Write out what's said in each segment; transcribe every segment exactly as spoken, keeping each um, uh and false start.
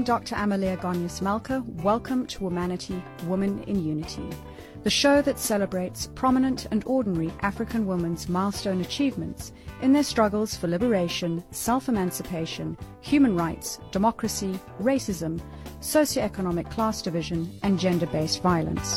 Doctor Amalia Gonyas-Malka. Welcome to Womanity, Woman in Unity, the show that celebrates prominent and ordinary African women's milestone achievements in their struggles for liberation, self-emancipation, human rights, democracy, racism, socioeconomic class division, and gender-based violence.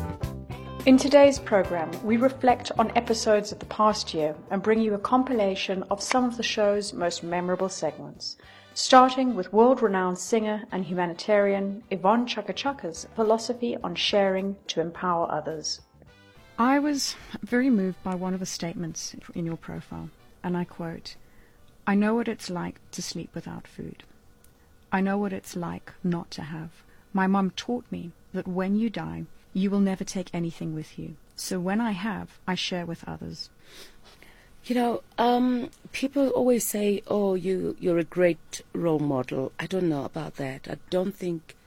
In today's program, we reflect on episodes of the past year and bring you a compilation of some of the show's most memorable segments, starting with world-renowned singer and humanitarian Yvonne Chaka Chaka's philosophy on sharing to empower others. I was very moved by one of the statements in your profile, and I quote, "I know what it's like to sleep without food. I know what it's like not to have. My mum taught me that when you die, you will never take anything with you. So when I have, I share with others." You know, um, people always say, oh, you, you're a great role model. I don't know about that. I don't think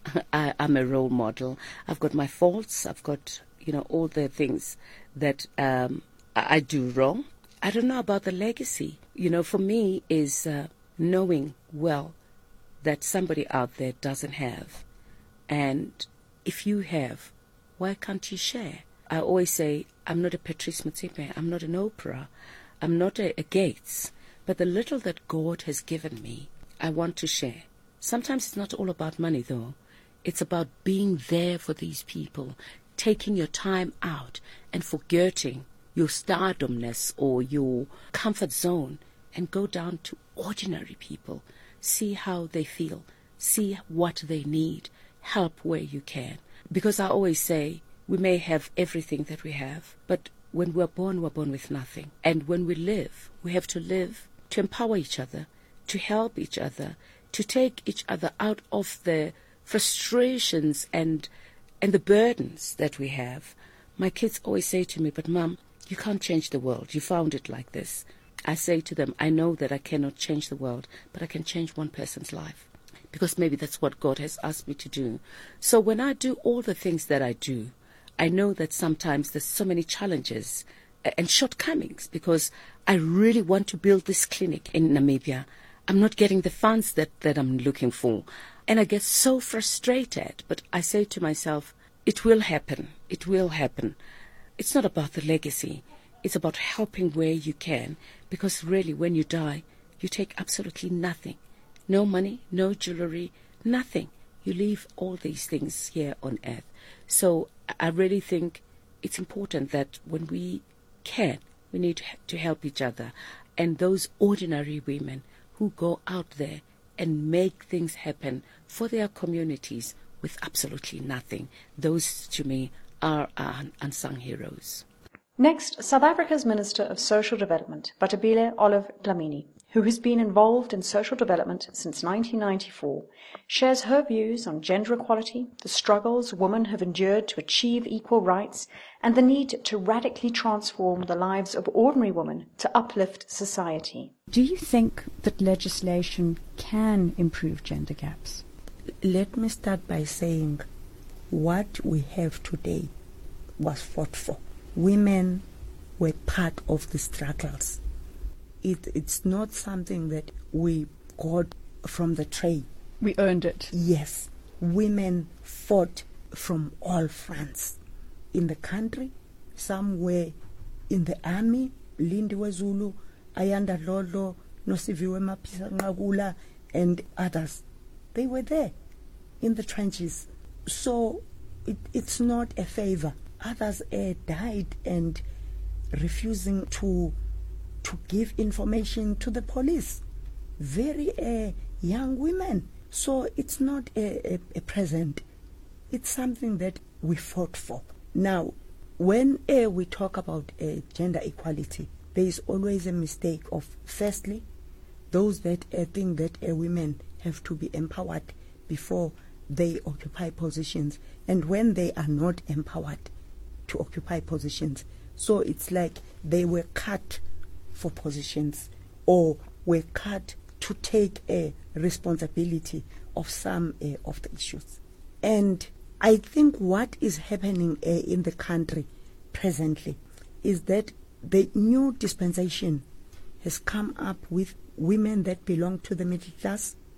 I, I'm a role model. I've got my faults. I've got, you know, all the things that um, I, I do wrong. I don't know about the legacy. You know, for me is uh, knowing well that somebody out there doesn't have. And if you have, why can't you share? I always say, I'm not a Patrice Motsepe, I'm not an Oprah, I'm not a, a Gates, but the little that God has given me, I want to share. Sometimes it's not all about money, though. It's about being there for these people, taking your time out and forgetting your stardomness or your comfort zone and go down to ordinary people, see how they feel, see what they need, help where you can. Because I always say, we may have everything that we have, but when we're born, we're born with nothing. And when we live, we have to live to empower each other, to help each other, to take each other out of the frustrations and and the burdens that we have. My kids always say to me, but Mom, you can't change the world. You found it like this. I say to them, I know that I cannot change the world, but I can change one person's life. Because maybe that's what God has asked me to do. So when I do all the things that I do, I know that sometimes there's so many challenges and shortcomings because I really want to build this clinic in Namibia. I'm not getting the funds that, that I'm looking for. And I get so frustrated. But I say to myself, it will happen. It will happen. It's not about the legacy. It's about helping where you can. Because really, when you die, you take absolutely nothing. No money, no jewelry, nothing. You leave all these things here on earth. So I really think it's important that when we can, we need to help each other. And those ordinary women who go out there and make things happen for their communities with absolutely nothing, those to me are our unsung heroes. Next, South Africa's Minister of Social Development, Bathabile Olive Dlamini, who has been involved in social development since nineteen ninety-four, shares her views on gender equality, the struggles women have endured to achieve equal rights, and the need to radically transform the lives of ordinary women to uplift society. Do you think that legislation can improve gender gaps? Let me start by saying what we have today was fought for. Women were part of the struggles. It, it's not something that we got from the tray. We earned it. Yes. Women fought from all fronts. In the country, some were in the army, Lindiwe Zulu, Ayanda Lolo, Nosiviwe Mapisa Ngagula, and others. They were there in the trenches. So it, it's not a favor. Others uh, died and refusing to to give information to the police. Very uh, young women. So it's not a, a, a present. It's something that we fought for. Now, when uh, we talk about uh, gender equality, there is always a mistake of, firstly, those that uh, think that uh, women have to be empowered before they occupy positions. And when they are not empowered to occupy positions, so it's like they were cut for positions or were cut to take a responsibility of some uh, of the issues. And I think what is happening uh, in the country presently is that the new dispensation has come up with women that belong to the middle class,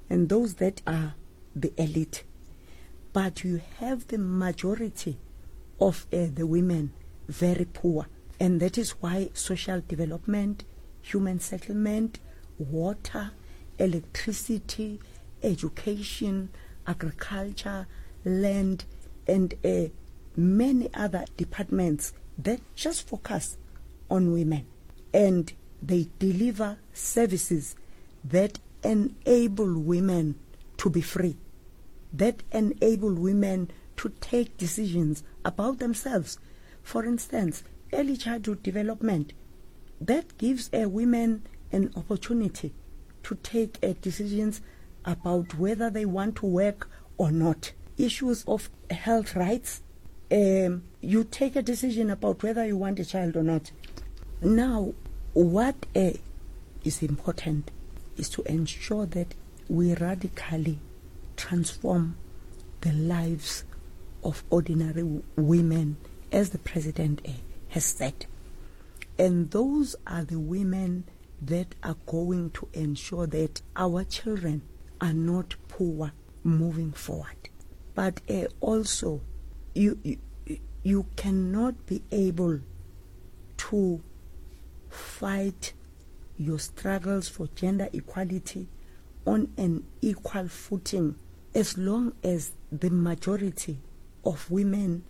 and those that are the elite. But you have the majority of uh, the women very poor. And that is why social development, human settlement, water, electricity, education, agriculture, land, and uh, many other departments that just focus on women. And they deliver services that enable women to be free, that enable women to take decisions about themselves. For instance, early childhood development, that gives a women an opportunity to take uh, decisions about whether they want to work or not. Issues of health rights, um, you take a decision about whether you want a child or not. Now, what uh, is important is to ensure that we radically transform the lives of ordinary w- women, as the President uh, has said. And those are the women that are going to ensure that our children are not poor moving forward. But uh, also, you, you you cannot be able to fight your struggles for gender equality on an equal footing as long as the majority of women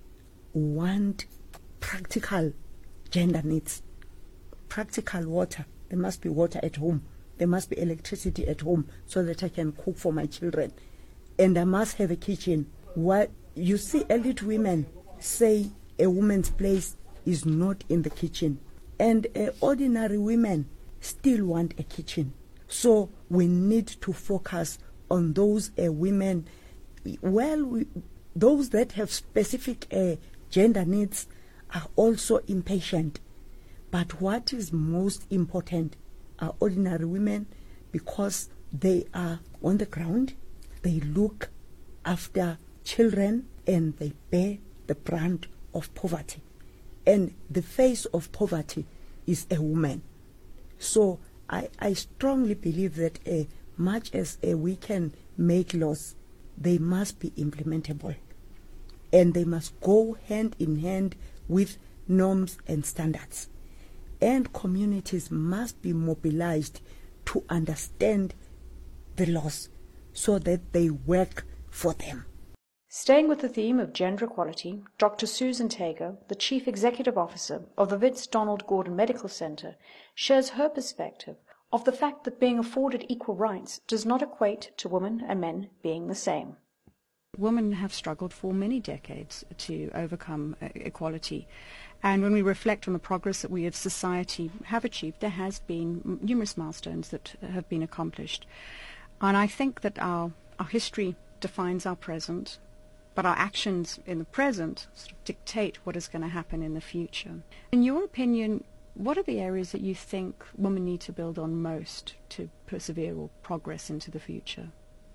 want practical gender needs. Practical water. There must be water at home. There must be electricity at home so that I can cook for my children. And I must have a kitchen. What you see elite women say a woman's place is not in the kitchen. And uh, ordinary women still want a kitchen. So we need to focus on those uh, women, well, we, those that have specific uh, gender needs are also impatient. But what is most important are ordinary women, because they are on the ground, they look after children, and they bear the brunt of poverty. And the face of poverty is a woman. So I, I strongly believe that uh, much as uh, we can make laws, they must be implementable. And they must go hand in hand with norms and standards. And communities must be mobilized to understand the laws so that they work for them. Staying with the theme of gender equality, Doctor Susan Tago, the Chief Executive Officer of the Wits Donald Gordon Medical Center, shares her perspective of the fact that being afforded equal rights does not equate to women and men being the same. Women have struggled for many decades to overcome uh, equality. And when we reflect on the progress that we as society have achieved, there has been numerous milestones that have been accomplished. And I think that our, our history defines our present, but our actions in the present sort of dictate what is going to happen in the future. In your opinion, what are the areas that you think women need to build on most to persevere or progress into the future?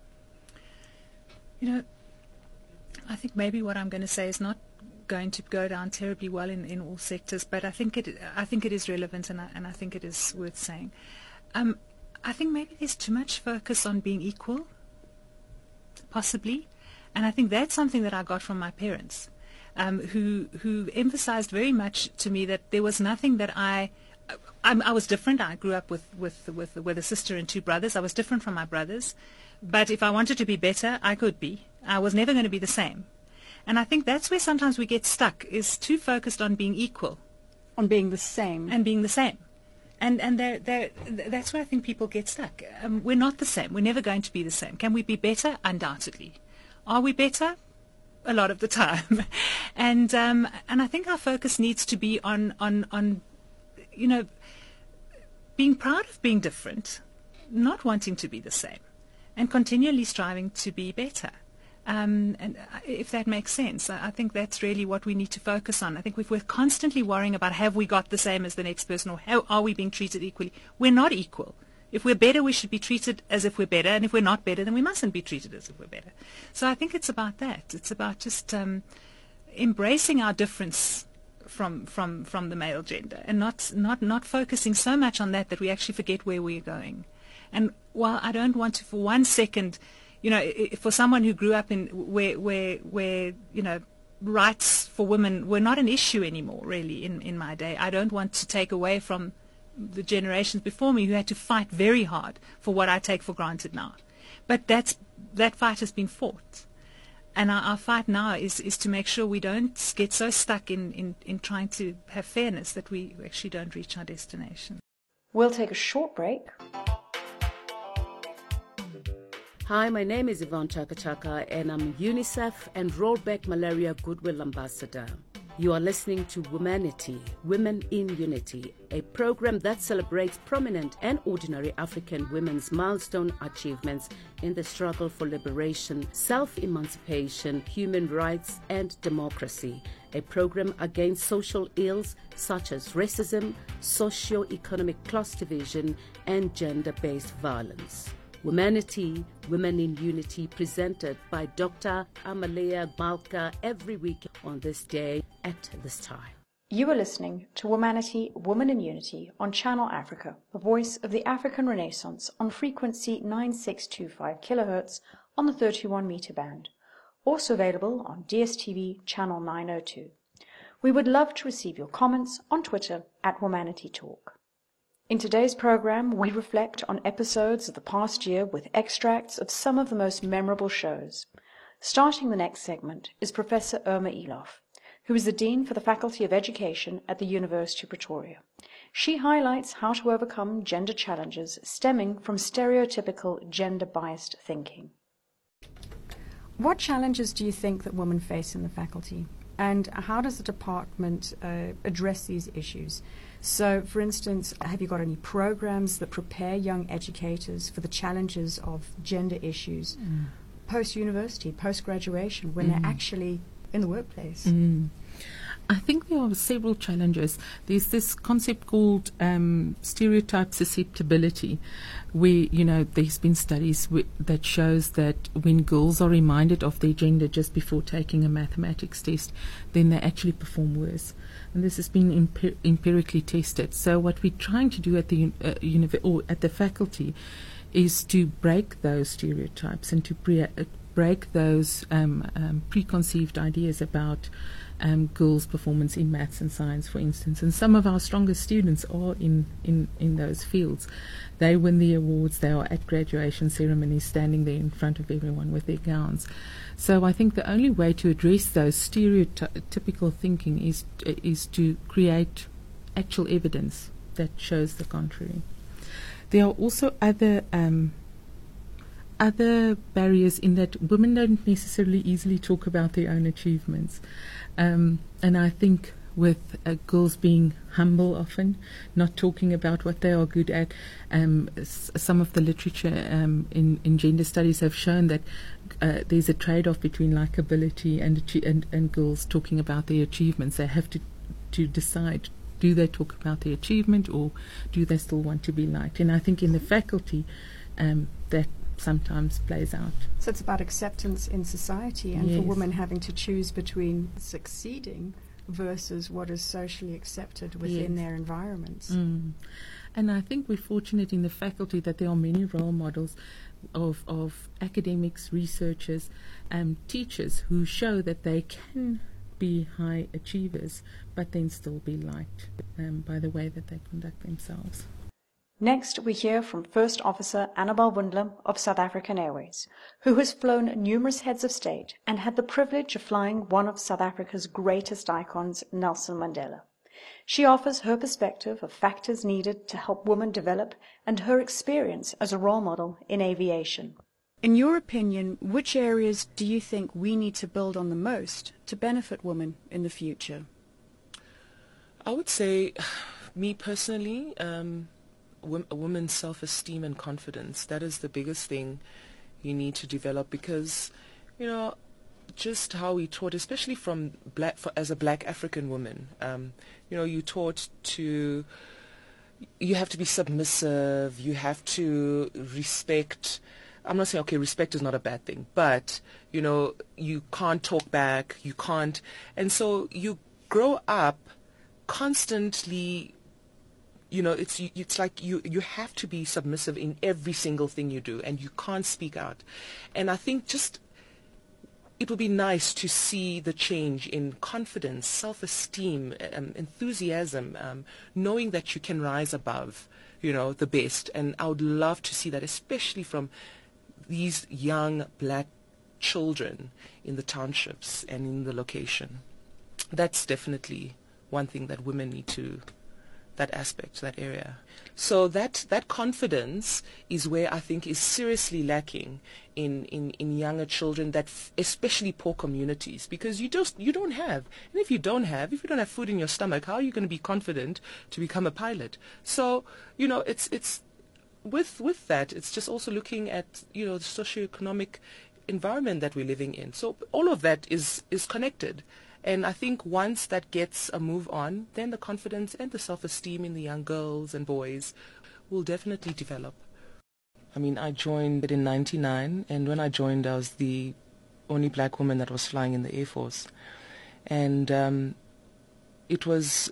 You know, I think maybe what I'm going to say is not going to go down terribly well in, in all sectors, but I think it I think it is relevant, and I, and I think it is worth saying. Um, I think maybe there's too much focus on being equal, possibly, and I think that's something that I got from my parents, um, who who emphasized very much to me that there was nothing that I. I, I was different. I grew up with, with with with a sister and two brothers. I was different from my brothers, but if I wanted to be better, I could be. I was never going to be the same. And I think that's where sometimes we get stuck, is too focused on being equal. On being the same. And being the same. And and they're, they're, that's where I think people get stuck. Um, we're not the same. We're never going to be the same. Can we be better? Undoubtedly. Are we better? A lot of the time. and um, and I think our focus needs to be on, on, on, you know, being proud of being different, not wanting to be the same, and continually striving to be better. Um, and if that makes sense, I think that's really what we need to focus on. I think if we're constantly worrying about have we got the same as the next person, or how are we being treated equally, we're not equal. If we're better, we should be treated as if we're better, and if we're not better, then we mustn't be treated as if we're better. So I think it's about that. It's about just um, embracing our difference from from from the male gender, and not not not focusing so much on that that we actually forget where we're going. And while I don't want to for one second, you know, i- i- for someone who grew up in where, where, where, you know, rights for women were not an issue anymore, really, in, in my day, I don't want to take away from the generations before me who had to fight very hard for what I take for granted now. But that's, that fight has been fought. And our, our fight now is, is to make sure we don't get so stuck in, in, in trying to have fairness that we actually don't reach our destination. We'll take a short break. Hi, my name is Yvonne Chaka Chaka, and I'm UNICEF and Rollback Malaria Goodwill Ambassador. You are listening to Womanity, Women in Unity, a program that celebrates prominent and ordinary African women's milestone achievements in the struggle for liberation, self-emancipation, human rights, and democracy. A program against social ills such as racism, socio-economic class division, and gender-based violence. Womanity, Women in Unity, presented by Doctor Amalia Malka every week on this day at this time. You are listening to Womanity, Women in Unity on Channel Africa, the voice of the African Renaissance on frequency nine six two five kilohertz on the thirty-one meter band, also available on D S T V Channel nine oh two. We would love to receive your comments on Twitter at Womanity Talk. In today's program, we reflect on episodes of the past year with extracts of some of the most memorable shows. Starting the next segment is Professor Irma Eloff, who is the Dean for the Faculty of Education at the University of Pretoria. She highlights how to overcome gender challenges stemming from stereotypical gender-biased thinking. What challenges do you think that women face in the faculty? And how does the department uh, address these issues? So, for instance, have you got any programs that prepare young educators for the challenges of gender issues mm. post-university, post-graduation, when mm. they're actually in the workplace? Mm. I think there are several challenges. There's this concept called um, stereotype susceptibility, where, you know, there's been studies w- that shows that when girls are reminded of their gender just before taking a mathematics test, then they actually perform worse. And this has been empi- empirically tested. So what we're trying to do at the uh, univ- or at the faculty is to break those stereotypes and to pre- uh, break those um, um, preconceived ideas about Um, girls' performance in maths and science, for instance. And some of our strongest students are in, in, in those fields. They win the awards. They are at graduation ceremonies standing there in front of everyone with their gowns. So I think the only way to address those stereotypical thinking is, uh, is to create actual evidence that shows the contrary. There are also other um, other barriers in that women don't necessarily easily talk about their own achievements. Um, and I think with uh, girls being humble often, not talking about what they are good at, um, s- some of the literature um, in, in gender studies have shown that uh, there's a trade-off between likability and, achi- and and girls talking about their achievements. They have to, to decide, do they talk about their achievement or do they still want to be liked? And I think in the faculty um, that sometimes plays out. So it's about acceptance in society and yes. for women having to choose between succeeding versus what is socially accepted within yes. their environments. Mm. And I think we're fortunate in the faculty that there are many role models of, of academics, researchers, um, teachers who show that they can be high achievers but then still be liked um, by the way that they conduct themselves. Next, we hear from First Officer Annabel Windler of South African Airways, who has flown numerous heads of state and had the privilege of flying one of South Africa's greatest icons, Nelson Mandela. She offers her perspective of factors needed to help women develop and her experience as a role model in aviation. In your opinion, which areas do you think we need to build on the most to benefit women in the future? I would say, me personally, um, a woman's self-esteem and confidence. That is the biggest thing you need to develop, because, you know, just how we taught, especially from black, for, as a black African woman, um, you know, you taught to, you have to be submissive, you have to respect. I'm not saying, okay, respect is not a bad thing, but, you know, you can't talk back, you can't, and so you grow up constantly, you know, it's you, it's like you you have to be submissive in every single thing you do, and you can't speak out. And I think just it would be nice to see the change in confidence, self-esteem, um, enthusiasm, um, knowing that you can rise above, you know, the best. And I would love to see that, especially from these young black children in the townships and in the location. That's definitely one thing that women need to, that aspect, that area. So that that confidence is where I think is seriously lacking in, in, in younger children, that f- especially poor communities, because you just you don't have, and if you don't have, if you don't have food in your stomach, how are you going to be confident to become a pilot? So you know, it's it's with with that, it's just also looking at, you know, the socioeconomic environment that we're living in. So all of that is is connected. And I think once that gets a move on, then the confidence and the self-esteem in the young girls and boys will definitely develop. I mean, I joined in ninety-nine, and when I joined, I was the only black woman that was flying in the Air Force. And um, it was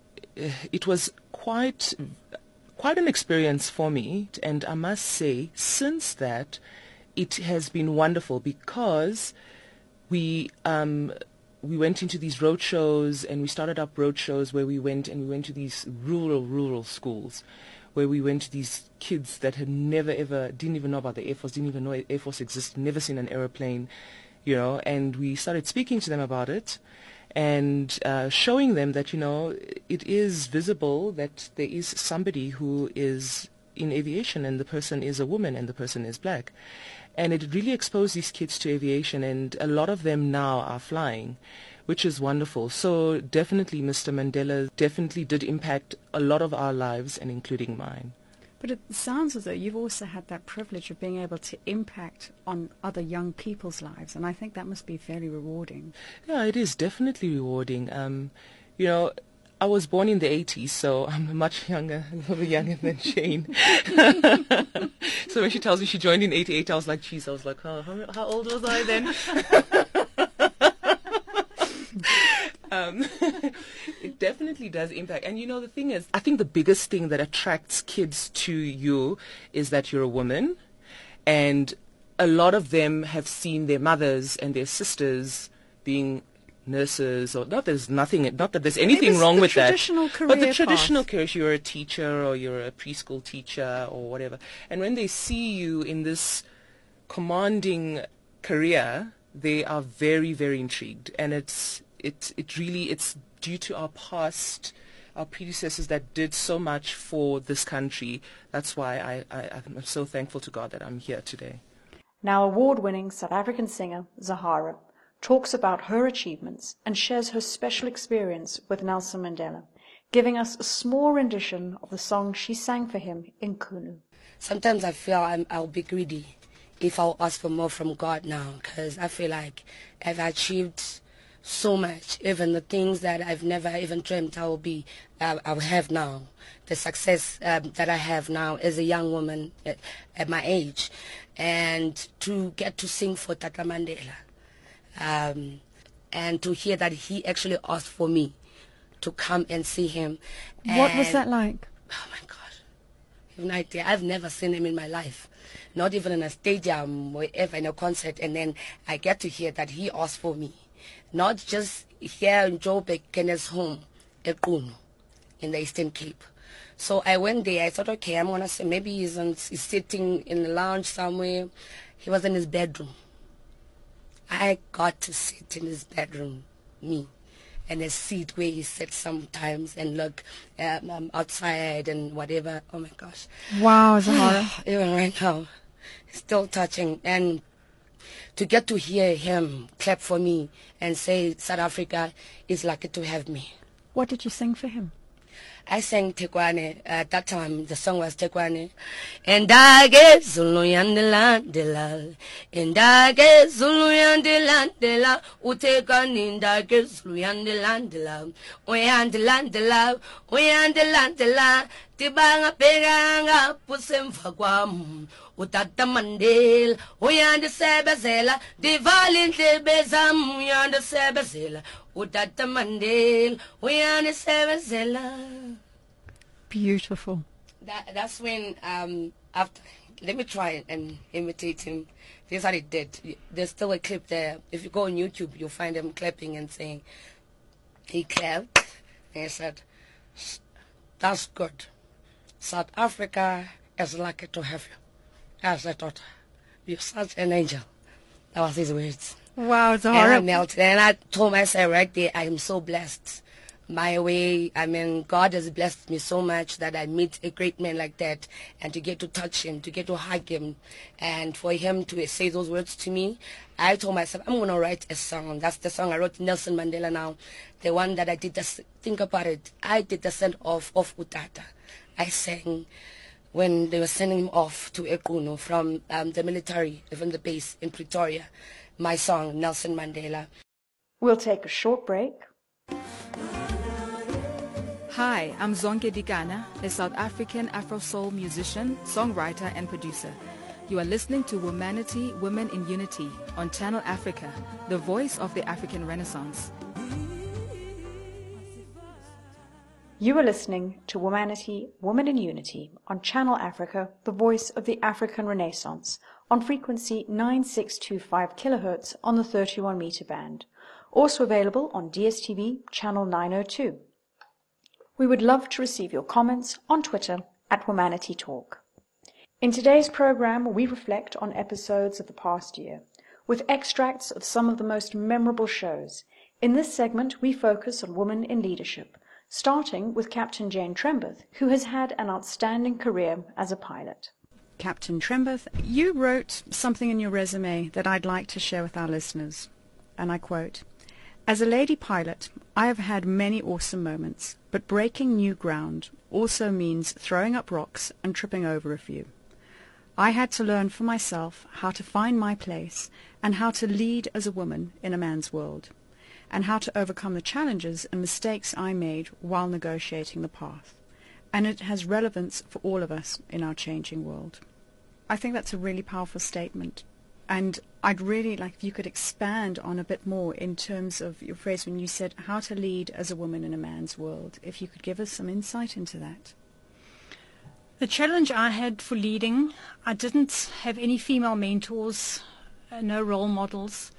it was quite quite an experience for me. And I must say, since that, it has been wonderful, because we... Um, we went into these road shows, and we started up road shows where we went and we went to these rural, rural schools, where we went to these kids that had never ever, didn't even know about the Air Force, didn't even know Air Force existed, never seen an aeroplane, you know, and we started speaking to them about it and uh, showing them that, you know, it is visible that there is somebody who is in aviation, and the person is a woman, and the person is black. And it really exposed these kids to aviation, and a lot of them now are flying, which is wonderful. So definitely Mister Mandela definitely did impact a lot of our lives, and including mine. But it sounds as though you've also had that privilege of being able to impact on other young people's lives, and I think that must be fairly rewarding. Yeah, it is definitely rewarding. Um, you know, I was born in the eighties, so I'm much younger, a little bit younger than Shane. So when she tells me she joined in eighty-eight, I was like, geez, I was like, oh, how, how old was I then? um, it definitely does impact. And you know, the thing is, I think the biggest thing that attracts kids to you is that you're a woman, and a lot of them have seen their mothers and their sisters being nurses, or not. There's nothing, not that there's anything wrong with that. Traditional career but the path. traditional career, you're a teacher or you're a preschool teacher or whatever. And when they see you in this commanding career, they are very, very intrigued. And it's it it really it's due to our past, our predecessors that did so much for this country. That's why I, I I'm so thankful to God that I'm here today. Now award-winning South African singer Zahara talks about her achievements and shares her special experience with Nelson Mandela, giving us a small rendition of the song she sang for him in Kunu. Sometimes I feel I'm, I'll be greedy if I'll ask for more from God now, because I feel like I've achieved so much, even the things that I've never even dreamt I will be, uh, I will have now, the success um, that I have now as a young woman at, at my age, and to get to sing for Tata Mandela. Um, and to hear that he actually asked for me to come and see him. What was that like? Oh my God, you have no idea. I've never seen him in my life, not even in a stadium, wherever, in a concert. And then I get to hear that he asked for me, not just here in Joburg, in his home, at Kunu, in the Eastern Cape. So I went there. I thought, okay, I'm gonna say maybe he's, on, he's sitting in the lounge somewhere. He was in his bedroom. I got to sit in his bedroom, me, and a seat where he sits sometimes and look um, um, outside and whatever. Oh my gosh. Wow, Zahara. Even right now, it's still touching. And to get to hear him clap for me and say South Africa is lucky to have me. What did you sing for him? I sang Tekwane. At that time, the song was Tekwane. Endage Zulu yandela dela. Endage Zulu yandela dela. Utekani endage Zulu yandela dela. Oyandela dela. Oyandela dela. Tibanga peganga pusemva kwam. Utata Mandela. Oyande sebezela. Divalinte bezam. Oyande sebezela. Utata Mandela. Oyande sebezela. Beautiful. That, that's when, um, after, let me try and imitate him. This is what he did. There's still a clip there. If you go on YouTube, you'll find him clapping and saying, he clapped and he said, "That's good. South Africa is lucky to have you as a daughter. You're such an angel." That was his words. Wow, it's And I horrible. melted. And I told myself right there, I am so blessed. My way, I mean, God has blessed me so much that I meet a great man like that, and to get to touch him, to get to hug him, and for him to say those words to me, I told myself, I'm going to write a song. That's the song I wrote, Nelson Mandela Now, the one that I did, the, think about it, I did the send off of Utata. I sang when they were sending him off to Ekuno from um, the military, from the base in Pretoria, my song, Nelson Mandela. We'll take a short break. Hi, I'm Zonke Dikana, a South African Afro-soul musician, songwriter and producer. You are listening to Womanity, Women in Unity on Channel Africa, the voice of the African Renaissance. You are listening to Womanity, Women in Unity on Channel Africa, the voice of the African Renaissance, on frequency nine six two five kilohertz on the thirty-one meter band, also available on D S T V channel nine oh two. We would love to receive your comments on Twitter at Womanity Talk. In today's program, we reflect on episodes of the past year, with extracts of some of the most memorable shows. In this segment, we focus on women in leadership, starting with Captain Jane Trembeth, who has had an outstanding career as a pilot. Captain Trembeth, you wrote something in your resume that I'd like to share with our listeners, and I quote, "As a lady pilot, I have had many awesome moments, but breaking new ground also means throwing up rocks and tripping over a few. I had to learn for myself how to find my place and how to lead as a woman in a man's world, and how to overcome the challenges and mistakes I made while negotiating the path. And it has relevance for all of us in our changing world." I think that's a really powerful statement. And I'd really like if you could expand on a bit more in terms of your phrase when you said how to lead as a woman in a man's world. If you could give us some insight into that. The challenge I had for leading, I didn't have any female mentors, uh, no role models,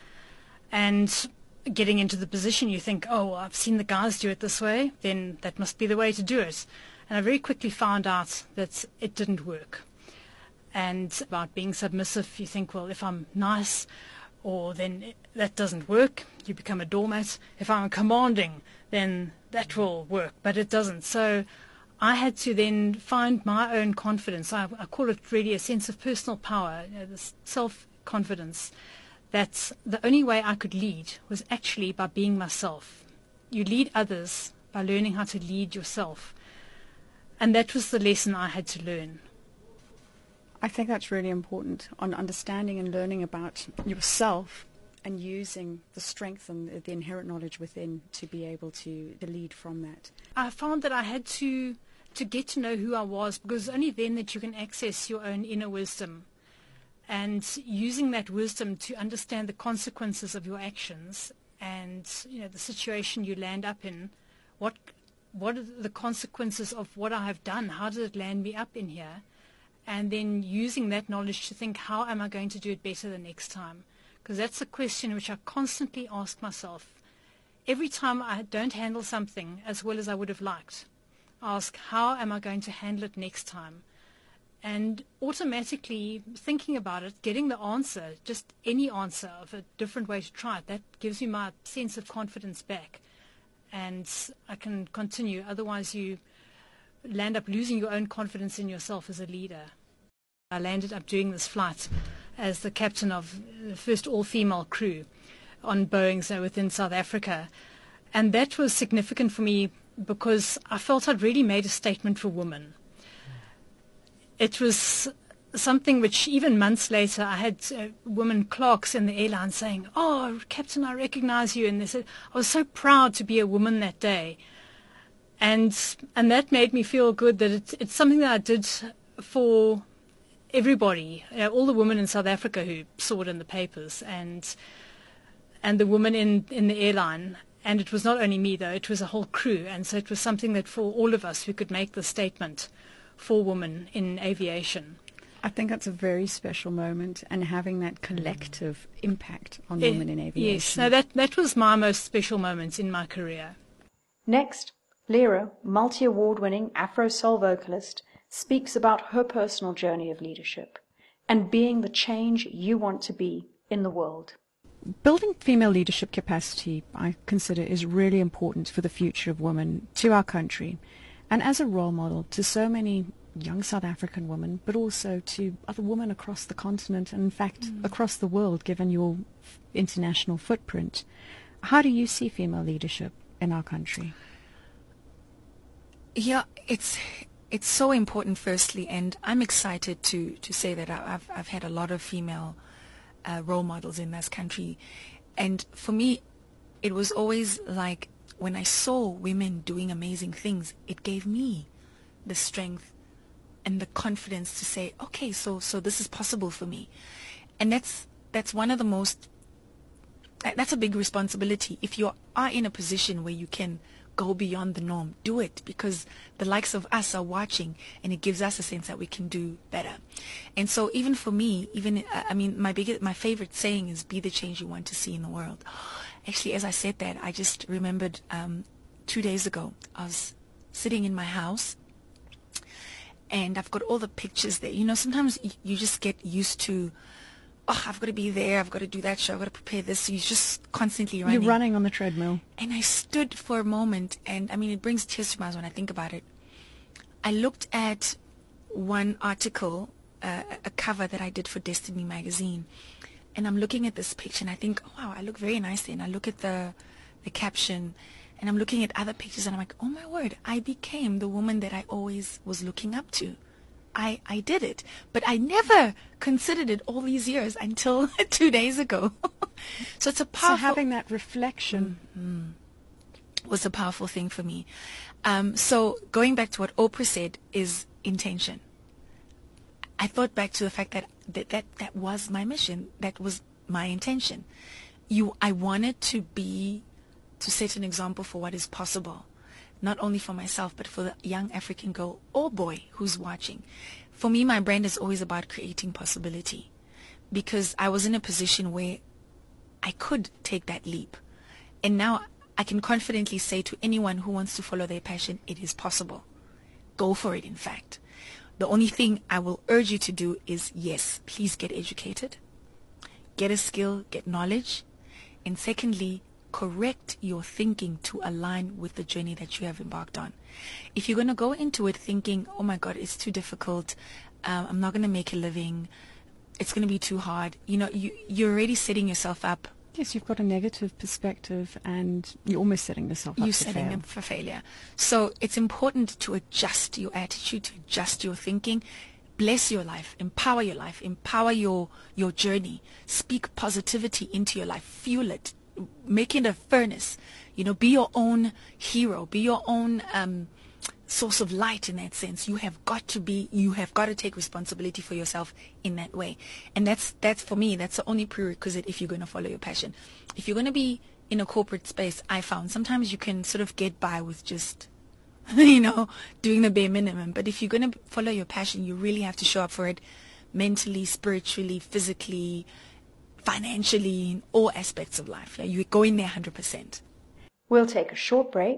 and getting into the position you think, oh, I've seen the guys do it this way, then that must be the way to do it. And I very quickly found out that it didn't work. And about being submissive, you think, well, if I'm nice, or then it, that doesn't work, you become a doormat. If I'm commanding, then that will work, but it doesn't. So I had to then find my own confidence. I, I call it really a sense of personal power, you know, this self-confidence, that the only way I could lead was actually by being myself. You lead others by learning how to lead yourself. And that was the lesson I had to learn. I think that's really important, on understanding and learning about yourself and using the strength and the inherent knowledge within to be able to, to lead from that. I found that I had to to get to know who I was, because it's only then that you can access your own inner wisdom, and using that wisdom to understand the consequences of your actions and, you know, the situation you land up in. What what are the consequences of what I have done? How did it land me up in here? And then using that knowledge to think, how am I going to do it better the next time? Because that's a question which I constantly ask myself. Every time I don't handle something as well as I would have liked, ask, how am I going to handle it next time? And automatically thinking about it, getting the answer, just any answer of a different way to try it, that gives me my sense of confidence back. And I can continue. Otherwise you land up losing your own confidence in yourself as a leader. I landed up doing this flight as the captain of the first all-female crew on Boeing so within South Africa. And that was significant for me because I felt I'd really made a statement for women. It was something which even months later I had uh, women clerks in the airline saying, "Oh, Captain, I recognize you." And they said, I was so proud to be a woman that day. And and that made me feel good that it, it's something that I did for everybody, you know, all the women in South Africa who saw it in the papers, and and the women in, in the airline. And it was not only me, though, it was a whole crew. And so it was something that for all of us, we could make the statement for women in aviation. I think that's a very special moment, and having that collective impact on Eh, women in aviation. Yes, no, that, that was my most special moment in my career. Next, Lyra, multi-award-winning Afro-soul vocalist, speaks about her personal journey of leadership and being the change you want to be in the world. Building female leadership capacity, I consider, is really important for the future of women, to our country, and as a role model to so many young South African women, but also to other women across the continent and, in fact, mm. across the world, given your f- international footprint. How do you see female leadership in our country? Yeah, it's it's so important, firstly, and I'm excited to to say that I've I've had a lot of female uh, role models in this country, and for me, it was always like when I saw women doing amazing things, it gave me the strength and the confidence to say, okay, so so this is possible for me, and that's that's one of the most that's a big responsibility. If you are in a position where you can go beyond the norm, do it, because the likes of us are watching, and it gives us a sense that we can do better. And so even for me, even I mean, my biggest, my favorite saying is, be the change you want to see in the world. Actually, as I said that, I just remembered um, two days ago, I was sitting in my house, and I've got all the pictures there. You know, sometimes y- you just get used to, oh, I've got to be there, I've got to do that show, I've got to prepare this. So you're just constantly running. You're running on the treadmill. And I stood for a moment, and I mean, it brings tears to my eyes when I think about it. I looked at one article, uh, a cover that I did for Destiny magazine, and I'm looking at this picture, and I think, oh, wow, I look very nice there. And I look at the the caption, and I'm looking at other pictures, and I'm like, oh my word, I became the woman that I always was looking up to. I, I did it, but I never considered it all these years until two days ago. So it's a powerful... So having that reflection... Mm-hmm. was a powerful thing for me. Um, so going back to what Oprah said is intention. I thought back to the fact that that, that that was my mission. That was my intention. You, I wanted to be, to set an example for what is possible. Not only for myself, but for the young African girl or boy who's watching. For me, my brand is always about creating possibility, because I was in a position where I could take that leap. And now I can confidently say to anyone who wants to follow their passion, it is possible. Go for it, in fact. The only thing I will urge you to do is, yes, please get educated, get a skill, get knowledge, and secondly, correct your thinking to align with the journey that you have embarked on. If you're going to go into it thinking, oh my God, it's too difficult, um, I'm not going to make a living, it's going to be too hard, you know, you, you're already setting yourself up. Yes, you've got a negative perspective, and you're almost setting yourself up You're for setting fail. up for failure. So it's important to adjust your attitude, to adjust your thinking. Bless your life, empower your life, empower your, your journey. Speak positivity into your life, fuel it, make it a furnace. You know, be your own hero, be your own um, source of light in that sense. You have got to be, you have got to take responsibility for yourself in that way. And that's, that's for me, that's the only prerequisite if you're going to follow your passion. If you're going to be in a corporate space, I found sometimes you can sort of get by with just, you know, doing the bare minimum. But if you're going to follow your passion, you really have to show up for it mentally, spiritually, physically, financially, in all aspects of life. Yeah, you go in there one hundred percent. We'll take a short break.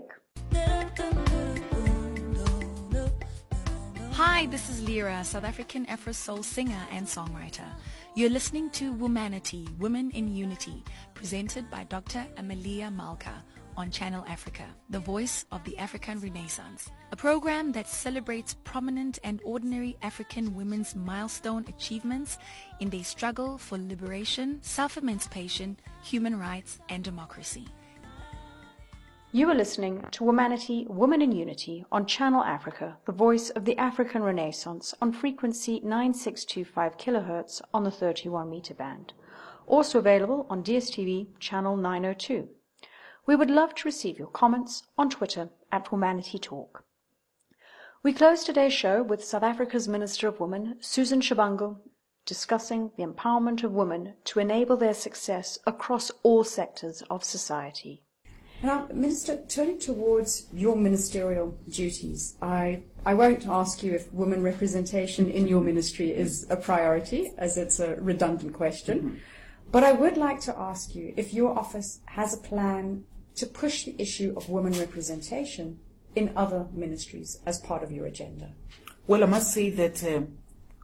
Hi, this is Lyra, South African Afro Soul singer and songwriter. You're listening to Womanity, Women in Unity, presented by Doctor Amelia Malka on Channel Africa, the voice of the African Renaissance, a program that celebrates prominent and ordinary African women's milestone achievements in their struggle for liberation, self-emancipation, human rights, and democracy. You are listening to Womanity, Women in Unity on Channel Africa, the voice of the African Renaissance, on frequency nine six two five kilohertz on the thirty-one meter band. Also available on D S T V channel nine oh two. We would love to receive your comments on Twitter at Womanity Talk. We close today's show with South Africa's Minister of Women, Susan Shabangu, discussing the empowerment of women to enable their success across all sectors of society. Now, Minister, turning towards your ministerial duties, I, I won't ask you if women representation in your ministry is a priority, as it's a redundant question, mm-hmm. but I would like to ask you if your office has a plan to push the issue of women representation in other ministries as part of your agenda. Well, I must say that um,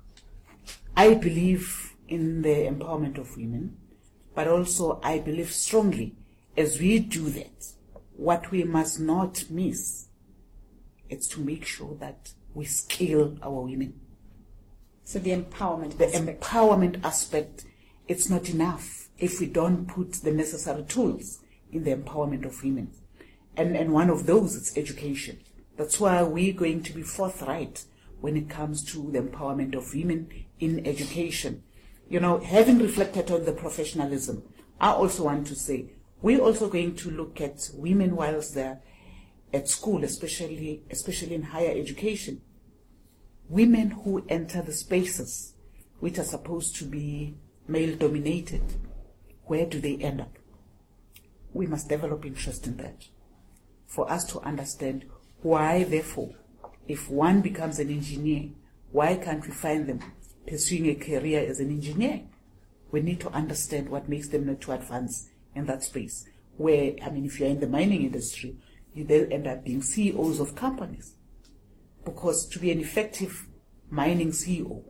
I believe in the empowerment of women, but also I believe strongly as we do that, what we must not miss is to make sure that we scale our women. So the empowerment The aspect. empowerment aspect, it's not enough if we don't put the necessary tools in the empowerment of women. And, and one of those is education. That's why we're going to be forthright when it comes to the empowerment of women in education. You know, having reflected on the professionalism, I also want to say, we're also going to look at women whilst they're at school, especially, especially in higher education. Women who enter the spaces which are supposed to be male-dominated, where do they end up? We must develop interest in that for us to understand why, therefore, if one becomes an engineer, why can't we find them pursuing a career as an engineer? We need to understand what makes them not to advance in that space. Where, I mean, if you're in the mining industry, you then end up being C E Os of companies. Because to be an effective mining C E O,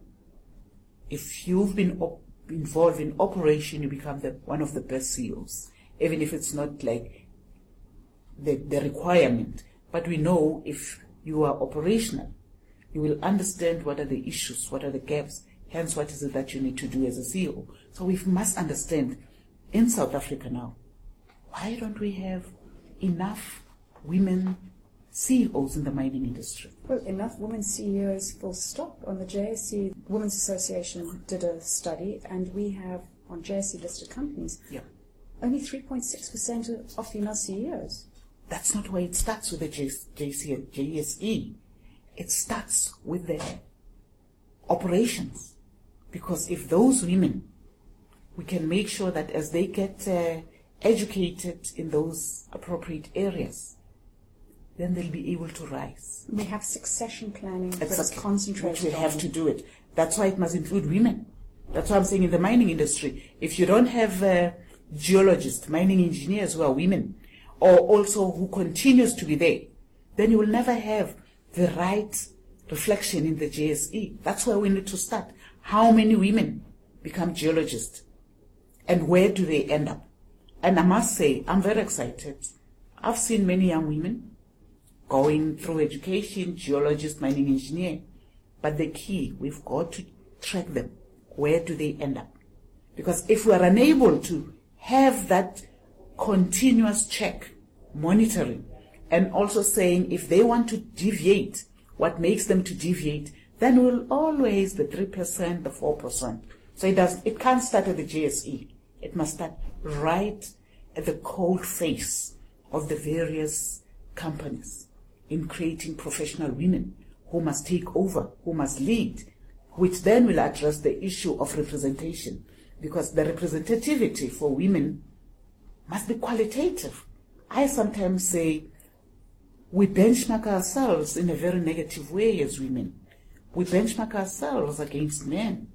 if you've been op- involved in operation, you become the, one of the best C E Os, even if it's not like the, the requirement. But we know if you are operational, you will understand what are the issues, what are the gaps, hence what is it that you need to do as a C E O. So we must understand, in South Africa now, why don't we have enough women C E Os in the mining industry? Well, enough women C E Os, full stop. On the J S C, Women's Association did a study, and we have, on J S C listed companies, yeah. only three point six percent of female C E Os. That's not where it starts with the J C and J S E. It starts with the operations. Because if those women, we can make sure that as they get uh, educated in those appropriate areas, then they'll be able to rise. We have succession planning Exactly. that is concentrated Which we on. have to do it. That's why it must include women. That's why I'm saying in the mining industry, if you don't have uh, geologists, mining engineers who are women, or also who continues to be there, then you will never have the right reflection in the J S E. That's where we need to start. How many women become geologists? And where do they end up? And I must say, I'm very excited. I've seen many young women going through education, geologist, mining engineer. But the key, we've got to track them. Where do they end up? Because if we are unable to have that continuous check, monitoring, and also saying if they want to deviate, what makes them to deviate, then we'll always the three percent, the four percent. So it does. It can't start at the J S E. It must start right at the cold face of the various companies in creating professional women who must take over, who must lead, which then will address the issue of representation, because the representativity for women must be qualitative. I sometimes say we benchmark ourselves in a very negative way as women. We benchmark ourselves against men.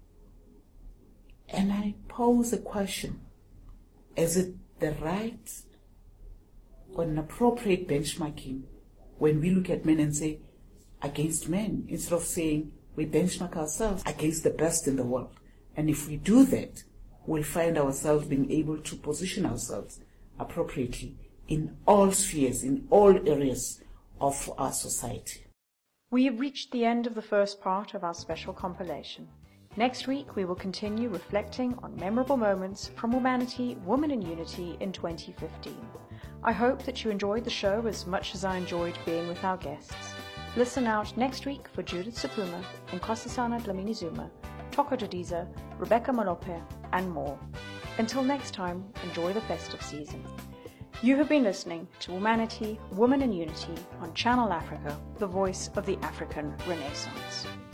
And I pose a question. Is it the right or an appropriate benchmarking when we look at men and say against men, instead of saying we benchmark ourselves against the best in the world? And if we do that, we'll find ourselves being able to position ourselves appropriately in all spheres, in all areas of our society. We have reached the end of the first part of our special compilation. Next week, we will continue reflecting on memorable moments from Womanity, Women in Unity in twenty fifteen. I hope that you enjoyed the show as much as I enjoyed being with our guests. Listen out next week for Judith Sapuma, Nkosazana Dlamini Zuma, Toko Dodiza, Rebecca Malope, and more. Until next time, enjoy the festive season. You have been listening to Womanity, Women in Unity on Channel Africa, the voice of the African Renaissance.